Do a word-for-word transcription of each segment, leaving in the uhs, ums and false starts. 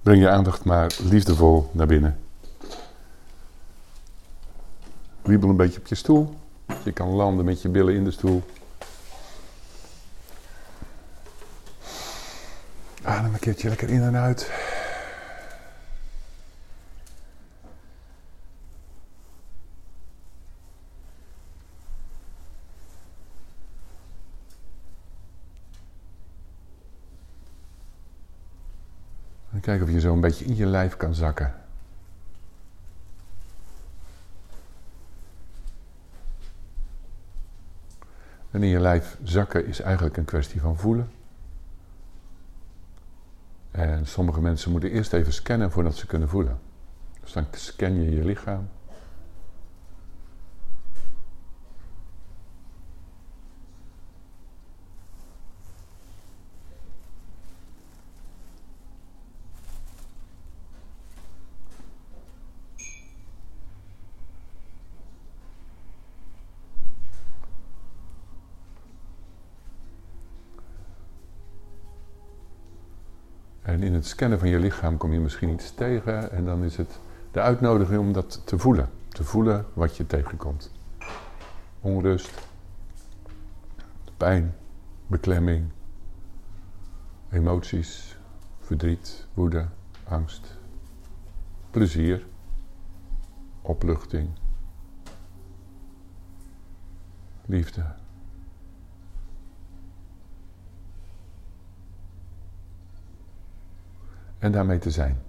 Breng je aandacht maar liefdevol naar binnen. Wiebel een beetje op je stoel. Je kan landen met je billen in de stoel. Adem een keertje lekker in en uit. En kijk of je zo een beetje in je lijf kan zakken. En in je lijf zakken is eigenlijk een kwestie van voelen. En sommige mensen moeten eerst even scannen voordat ze kunnen voelen. Dus dan scan je je lichaam. En in het scannen van je lichaam kom je misschien iets tegen en dan is het de uitnodiging om dat te voelen. Te voelen wat je tegenkomt. Onrust, pijn, beklemming, emoties, verdriet, woede, angst, plezier, opluchting, liefde. En daarmee te zijn.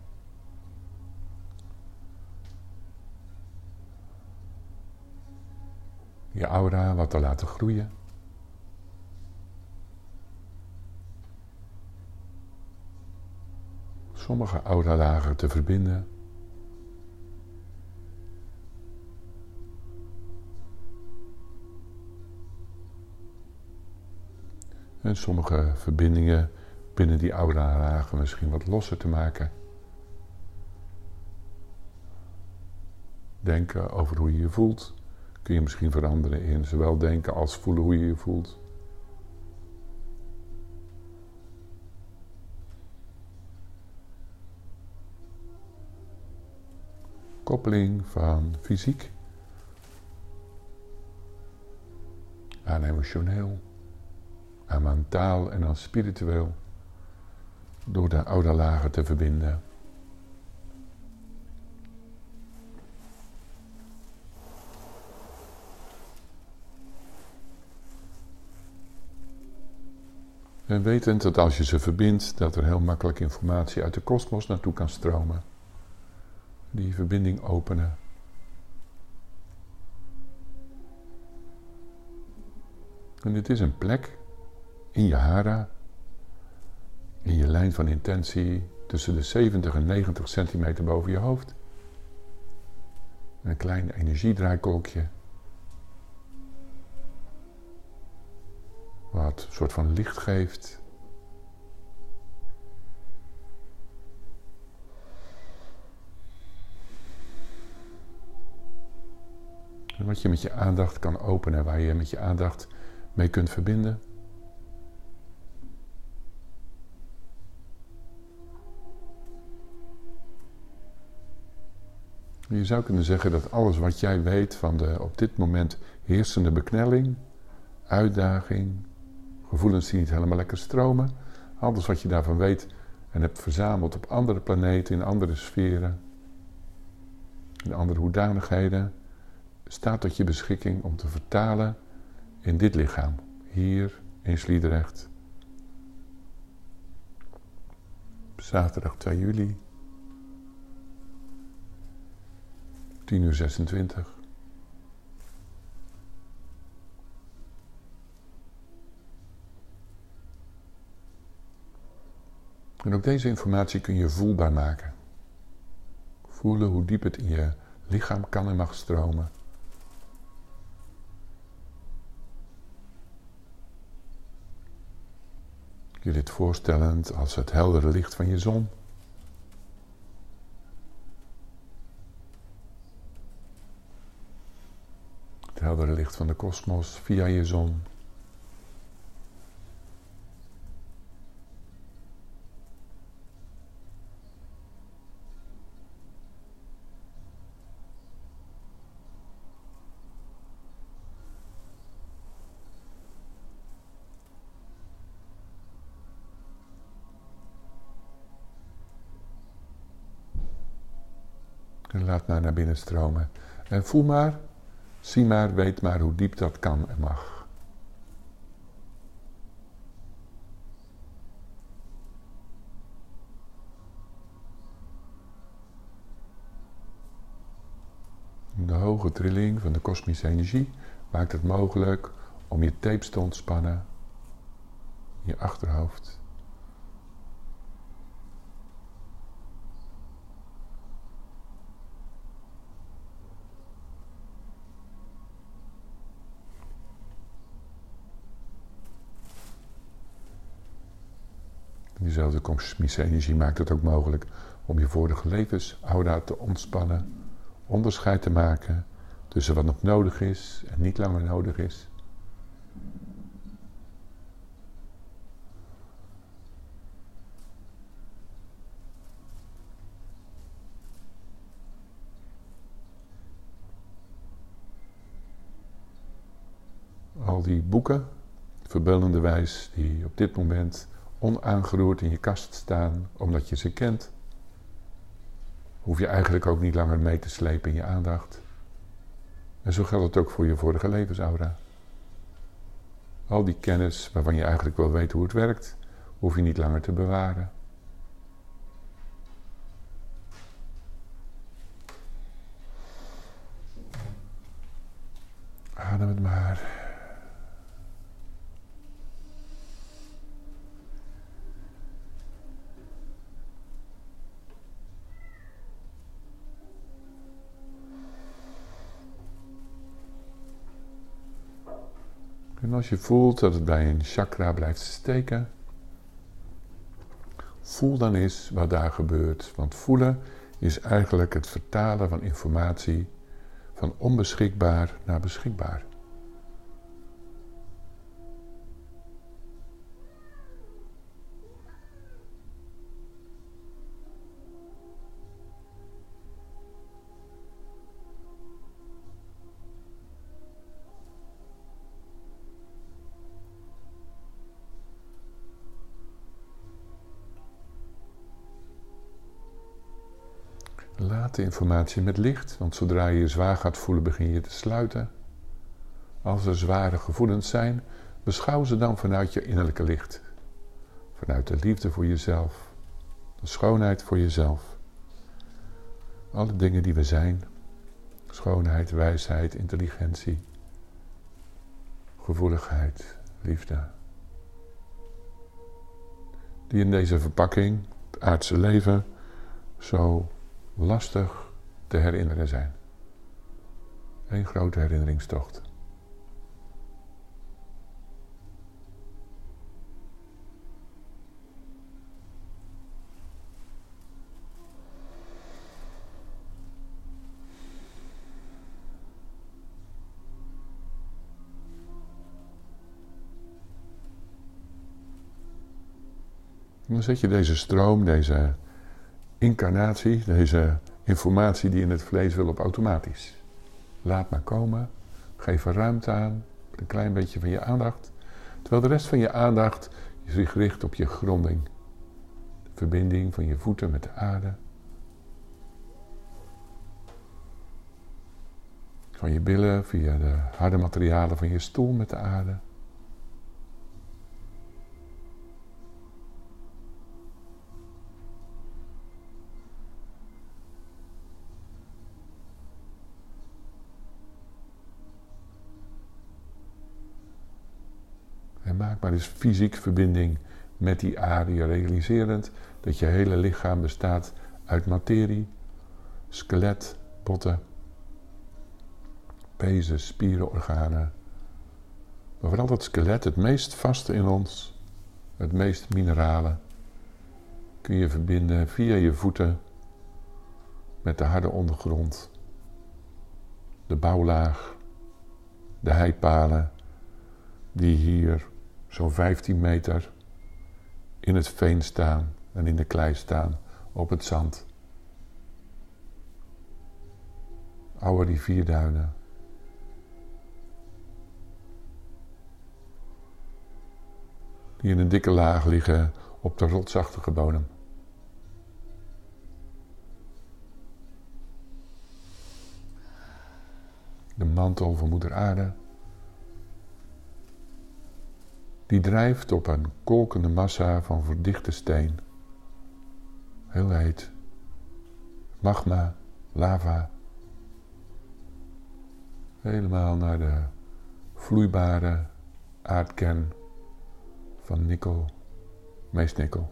Je aura wat te laten groeien. Sommige auralagen te verbinden. En sommige verbindingen binnen die aura-lagen misschien wat losser te maken. Denken over hoe je je voelt. Kun je misschien veranderen in zowel denken als voelen hoe je je voelt. Koppeling van fysiek aan emotioneel, aan mentaal en aan spiritueel. Door de oude lagen te verbinden. En wetend dat als je ze verbindt, dat er heel makkelijk informatie uit de kosmos naartoe kan stromen. Die verbinding openen. En dit is een plek in je hara, in je lijn van intentie tussen de zeventig en negentig centimeter boven je hoofd. Een klein energiedraaikolkje. Wat een soort van licht geeft. En wat je met je aandacht kan openen, waar je met je aandacht mee kunt verbinden. Je zou kunnen zeggen dat alles wat jij weet van de op dit moment heersende beknelling, uitdaging, gevoelens die niet helemaal lekker stromen, alles wat je daarvan weet en hebt verzameld op andere planeten, in andere sferen, in andere hoedanigheden, staat tot je beschikking om te vertalen in dit lichaam, hier in Sliedrecht. Zaterdag twee juli. tien uur zesentwintig. En ook deze informatie kun je voelbaar maken. Voelen hoe diep het in je lichaam kan en mag stromen. Je dit voorstellend als het heldere licht van je zon. Het heldere licht van de kosmos via je zon. En laat maar naar binnen stromen. En voel maar, zie maar, weet maar hoe diep dat kan en mag. De hoge trilling van de kosmische energie maakt het mogelijk om je tapes te ontspannen, je achterhoofd. Diezelfde kosmische energie maakt het ook mogelijk om je vorige levensaura te ontspannen, onderscheid te maken tussen wat nog nodig is en niet langer nodig is. Al die boeken, verbeeldende wijs, die op dit moment onaangeroerd in je kast staan, omdat je ze kent, hoef je eigenlijk ook niet langer mee te slepen in je aandacht. En zo geldt het ook voor je vorige levensaura. Al die kennis waarvan je eigenlijk wel weet hoe het werkt, hoef je niet langer te bewaren. Adem het maar. En als je voelt dat het bij een chakra blijft steken, voel dan eens wat daar gebeurt. Want voelen is eigenlijk het vertalen van informatie van onbeschikbaar naar beschikbaar. Laat de informatie met licht, want zodra je je zwaar gaat voelen, begin je te sluiten. Als er zware gevoelens zijn, beschouw ze dan vanuit je innerlijke licht. Vanuit de liefde voor jezelf, de schoonheid voor jezelf. Alle dingen die we zijn, schoonheid, wijsheid, intelligentie, gevoeligheid, liefde. Die in deze verpakking, het aardse leven, zo lastig te herinneren zijn. Eén grote herinneringstocht. En dan zet je deze stroom, deze incarnatie, deze informatie die in het vlees wil, op automatisch. Laat maar komen, geef er ruimte aan, een klein beetje van je aandacht, terwijl de rest van je aandacht zich richt op je gronding. De verbinding van je voeten met de aarde. Van je billen via de harde materialen van je stoel met de aarde. En maak maar eens fysiek verbinding met die aarde, realiserend dat je hele lichaam bestaat uit materie, skelet, botten, pezen, spieren, organen. Maar vooral dat skelet, het meest vaste in ons, het meest minerale, kun je verbinden via je voeten met de harde ondergrond, de bouwlaag, de heipalen die hier zo'n vijftien meter in het veen staan en in de klei staan, op het zand. Oude rivierduinen. Die in een dikke laag liggen op de rotsachtige bodem. mantel van moeder aarde. Die drijft op een kolkende massa van verdichte steen. Heel heet. Magma, lava. Helemaal naar de vloeibare aardkern van nikkel, meest nikkel.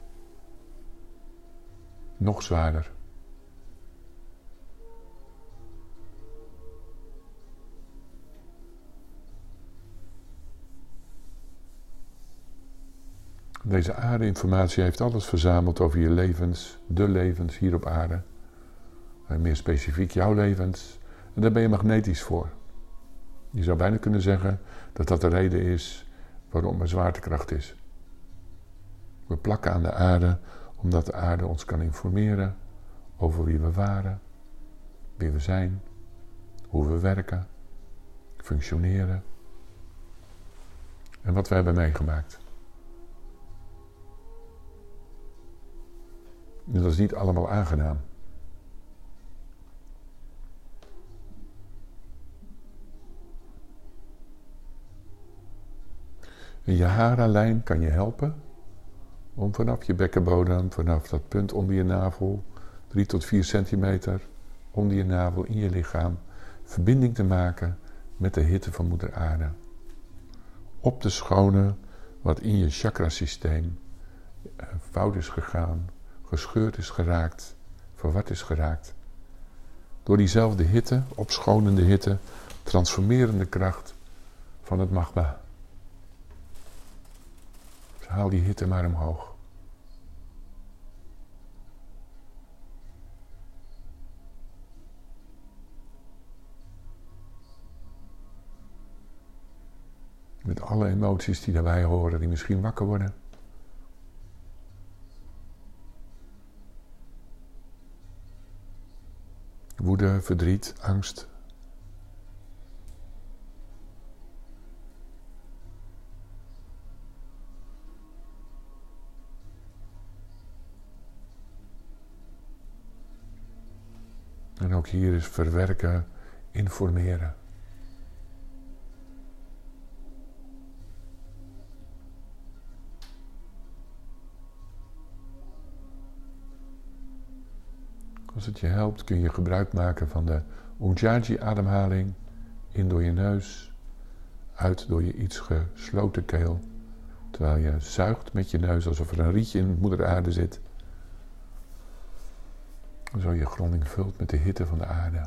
Nog zwaarder. Deze aarde-informatie heeft alles verzameld over je levens, de levens hier op aarde. En meer specifiek jouw levens. En daar ben je magnetisch voor. Je zou bijna kunnen zeggen dat dat de reden is waarom er zwaartekracht is. We plakken aan de aarde omdat de aarde ons kan informeren over wie we waren, wie we zijn, hoe we werken, functioneren en wat we hebben meegemaakt. En dat is niet allemaal aangenaam. En je hara-lijn kan je helpen om vanaf je bekkenbodem, vanaf dat punt onder je navel, drie tot vier centimeter onder je navel in je lichaam, verbinding te maken met de hitte van moeder aarde. Op te schonen wat in je chakrasysteem fout is gegaan, gescheurd is geraakt, verward is geraakt. Door diezelfde hitte, opschonende hitte, transformerende kracht van het magma. Dus haal die hitte maar omhoog. Met alle emoties die daarbij horen, die misschien wakker worden. Woede, verdriet, angst. En ook hier is verwerken, informeren. Als het je helpt kun je gebruik maken van de Ujjayi-ademhaling. In door je neus, uit door je iets gesloten keel. Terwijl je zuigt met je neus alsof er een rietje in moeder aarde zit. Zo je gronding vult met de hitte van de aarde.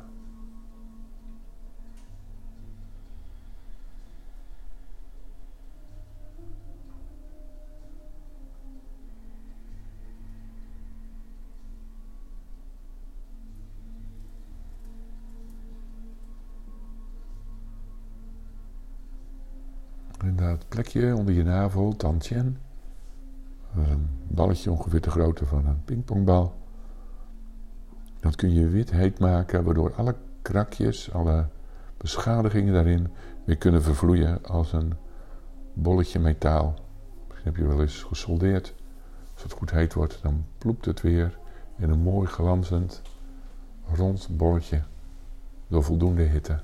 En dat plekje onder je navel, Tantien, dat is een balletje ongeveer de grootte van een pingpongbal. Dat kun je wit heet maken, waardoor alle krakjes, alle beschadigingen daarin weer kunnen vervloeien als een bolletje metaal. Misschien heb je wel eens gesoldeerd. Als het goed heet wordt, dan ploept het weer in een mooi glanzend, rond bolletje door voldoende hitte.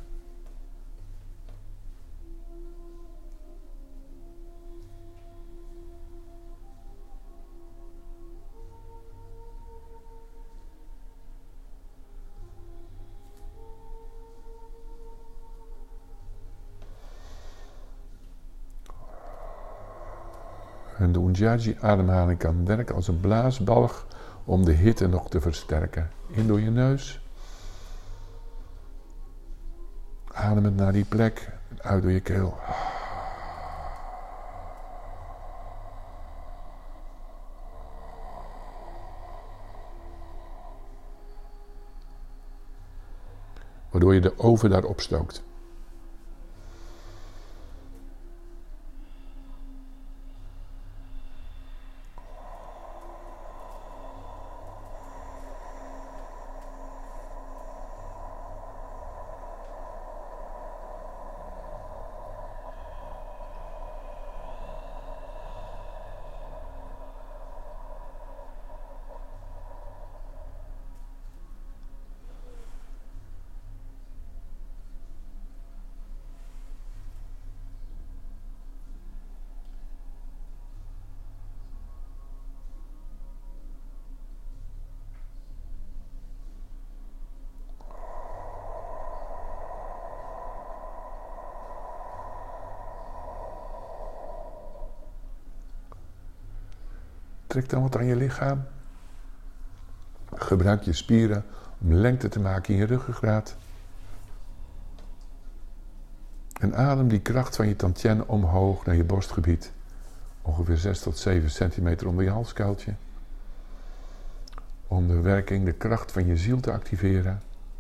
En de Ujjayi-ademhaling kan werken als een blaasbalg om de hitte nog te versterken. In door je neus. Adem het naar die plek. Uit door je keel. Waardoor je de oven daar opstookt. Trek dan wat aan je lichaam. Gebruik je spieren om lengte te maken in je ruggengraat. En adem die kracht van je tantien omhoog naar je borstgebied. Ongeveer zes tot zeven centimeter onder je halskuiltje. Om de werking, de kracht van je ziel te activeren.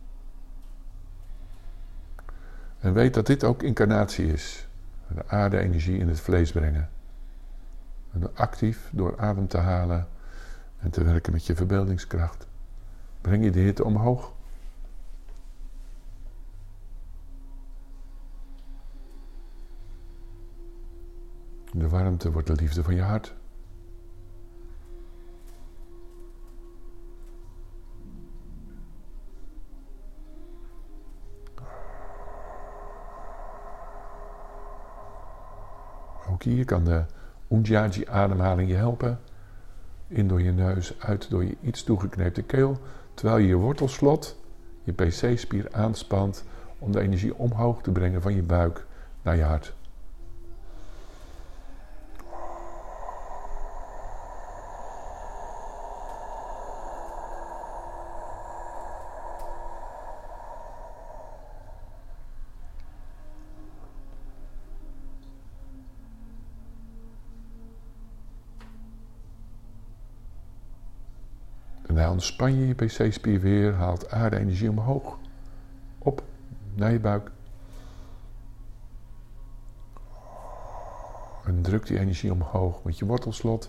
En weet dat dit ook incarnatie is. De aarde-energie in het vlees brengen. En actief door adem te halen en te werken met je verbeeldingskracht. Breng je de hitte omhoog. De warmte wordt de liefde van je hart. Ook hier kan de Ujjayi-ademhaling je helpen. In door je neus, uit door je iets toegekneepte keel. Terwijl je je wortelslot, je P C-spier aanspant om de energie omhoog te brengen van je buik naar je hart. En dan ontspan je je P C-spier weer, haalt aarde-energie omhoog. Op, naar je buik. En druk die energie omhoog met je wortelslot.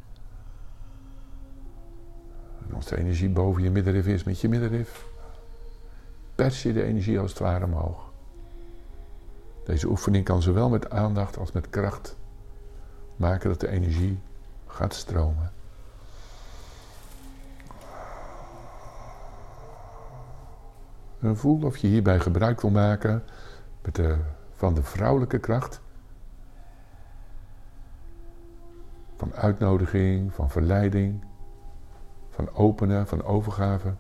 En als de energie boven je middenrif is met je middenrif, pers je de energie als het ware omhoog. Deze oefening kan zowel met aandacht als met kracht maken dat de energie gaat stromen. En voel of je hierbij gebruik wil maken met de, van de vrouwelijke kracht. Van uitnodiging, van verleiding, van openen, van overgave.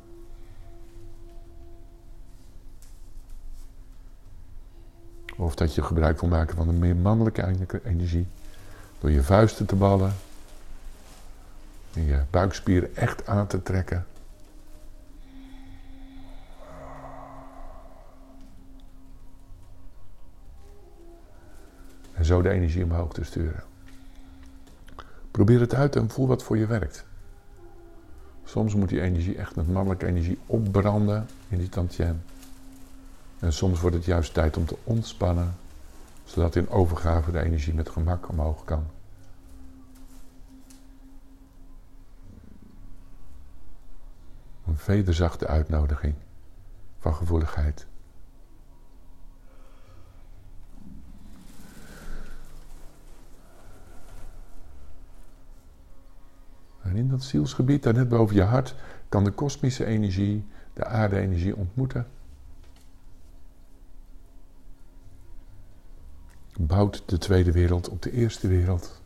Of dat je gebruik wil maken van een meer mannelijke energie. Door je vuisten te ballen. En je buikspieren echt aan te trekken. En zo de energie omhoog te sturen. Probeer het uit en voel wat voor je werkt. Soms moet die energie echt met mannelijke energie opbranden in die tantien. En soms wordt het juist tijd om te ontspannen, zodat in overgave de energie met gemak omhoog kan. Een vederzachte uitnodiging van gevoeligheid. En in dat zielsgebied, daar net boven je hart, kan de kosmische energie, de aarde-energie ontmoeten. Bouwt de tweede wereld op de eerste wereld.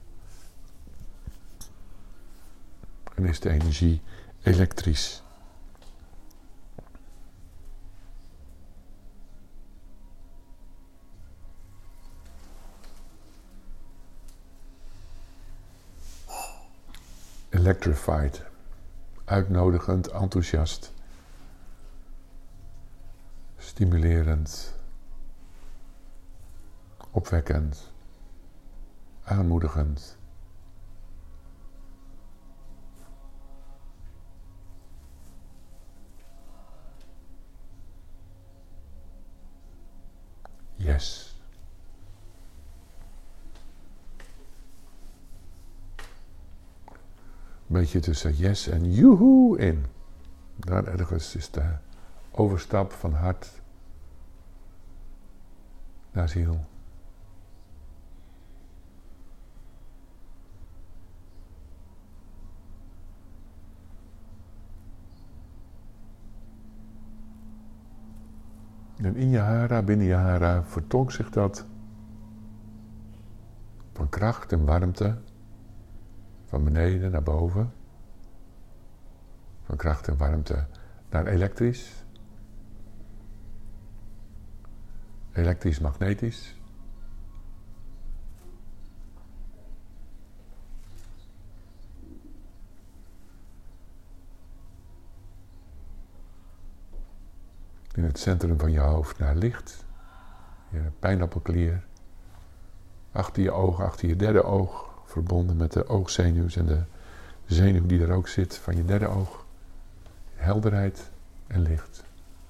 En is de energie elektrisch. Electrified, uitnodigend, enthousiast, stimulerend, opwekkend, aanmoedigend. Yes. Een beetje tussen yes en joehoe in. Daar ergens is de overstap van hart naar ziel. En in je hara, binnen je hara, vertolkt zich dat van kracht en warmte, van beneden naar boven, van kracht en warmte naar elektrisch, elektrisch-magnetisch, in het centrum van je hoofd naar licht. Je pijnappelklier. Achter je oog, achter je derde oog. Verbonden met de oogzenuw en de zenuw die er ook zit van je derde oog. Helderheid en licht.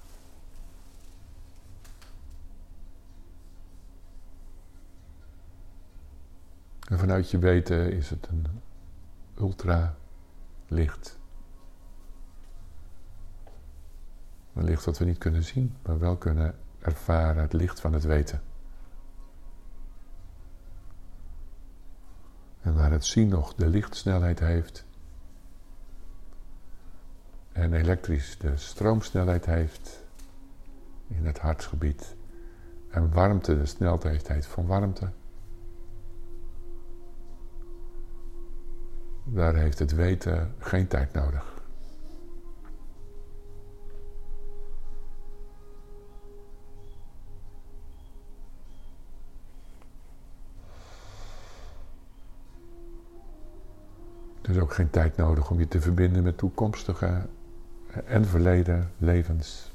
En vanuit je weten is het een ultralicht. Een licht dat we niet kunnen zien, maar wel kunnen ervaren, het licht van het weten. En waar het zien nog de lichtsnelheid heeft en elektrisch de stroomsnelheid heeft in het hartsgebied en warmte de snelheid heeft van warmte, daar heeft het weten geen tijd nodig. Er is ook geen tijd nodig om je te verbinden met toekomstige en verleden levens.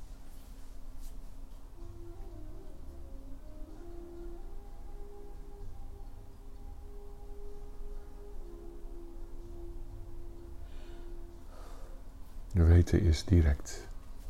Je weten is direct.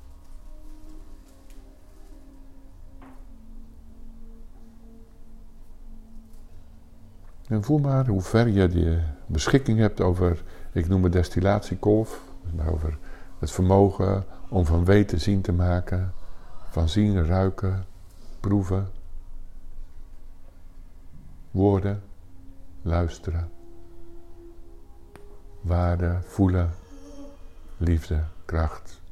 En voel maar hoe ver je de beschikking hebt over, ik noem het destillatiekolf, maar over het vermogen om van weten zien te maken, van zien, ruiken, proeven, woorden, luisteren, waarde, voelen, liefde, kracht,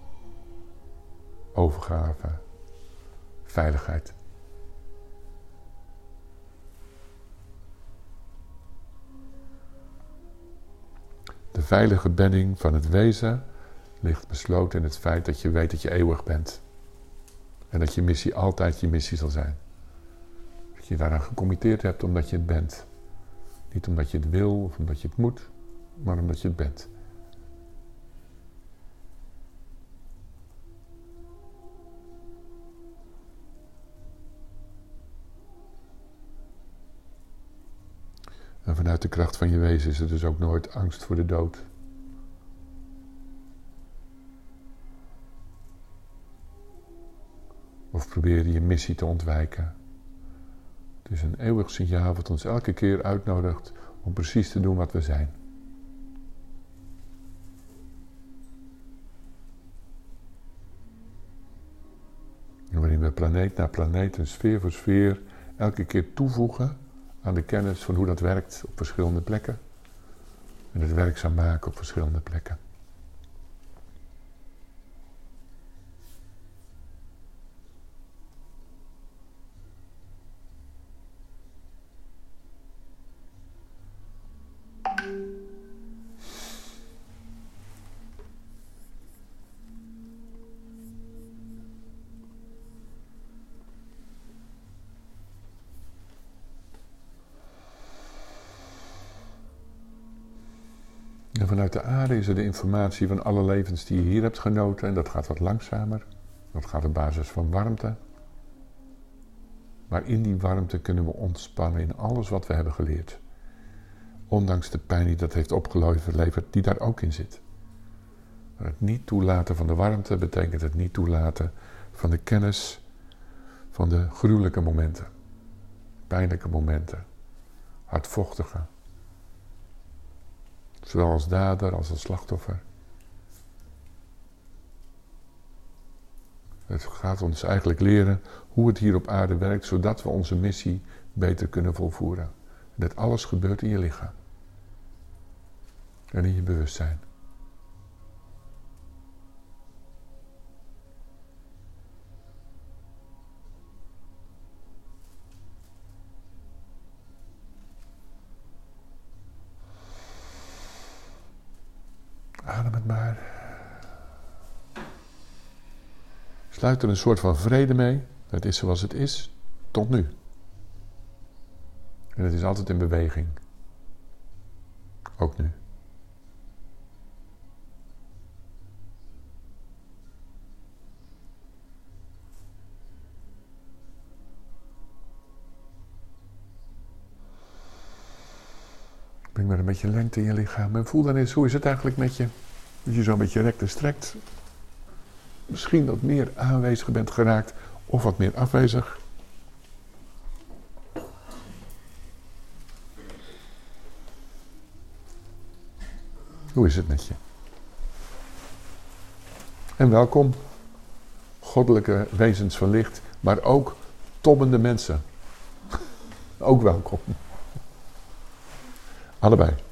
overgave, veiligheid. De veilige bedding van het wezen ligt besloten in het feit dat je weet dat je eeuwig bent. En dat je missie altijd je missie zal zijn. Dat je daaraan gecommitteerd hebt omdat je het bent. Niet omdat je het wil of omdat je het moet, maar omdat je het bent. En vanuit de kracht van je wezen is er dus ook nooit angst voor de dood. Of probeer je je missie te ontwijken. Het is een eeuwig signaal wat ons elke keer uitnodigt om precies te doen wat we zijn. En waarin we planeet na planeet en sfeer voor sfeer elke keer toevoegen aan de kennis van hoe dat werkt op verschillende plekken. En het werkzaam maken op verschillende plekken. En vanuit de aarde is er de informatie van alle levens die je hier hebt genoten. En dat gaat wat langzamer. Dat gaat op basis van warmte. Maar in die warmte kunnen we ontspannen in alles wat we hebben geleerd. Ondanks de pijn die dat heeft opgeleverd, die daar ook in zit. Maar het niet toelaten van de warmte betekent het niet toelaten van de kennis van de gruwelijke momenten. Pijnlijke momenten. Hardvochtige. Zowel als dader als als slachtoffer. Het gaat ons eigenlijk leren hoe het hier op aarde werkt, zodat we onze missie beter kunnen volvoeren. En dat alles gebeurt in je lichaam. En in je bewustzijn. Adem het maar. Sluit er een soort van vrede mee. Het is zoals het is, tot nu. En het is altijd in beweging. Ook nu. Breng maar een beetje lengte in je lichaam. En voel dan eens, hoe is het eigenlijk met je? Dat je zo een beetje rekt en strekt. Misschien wat meer aanwezig bent geraakt. Of wat meer afwezig. Hoe is het met je? En welkom. Goddelijke wezens van licht. Maar ook tobbende mensen. Ook welkom. Allebei.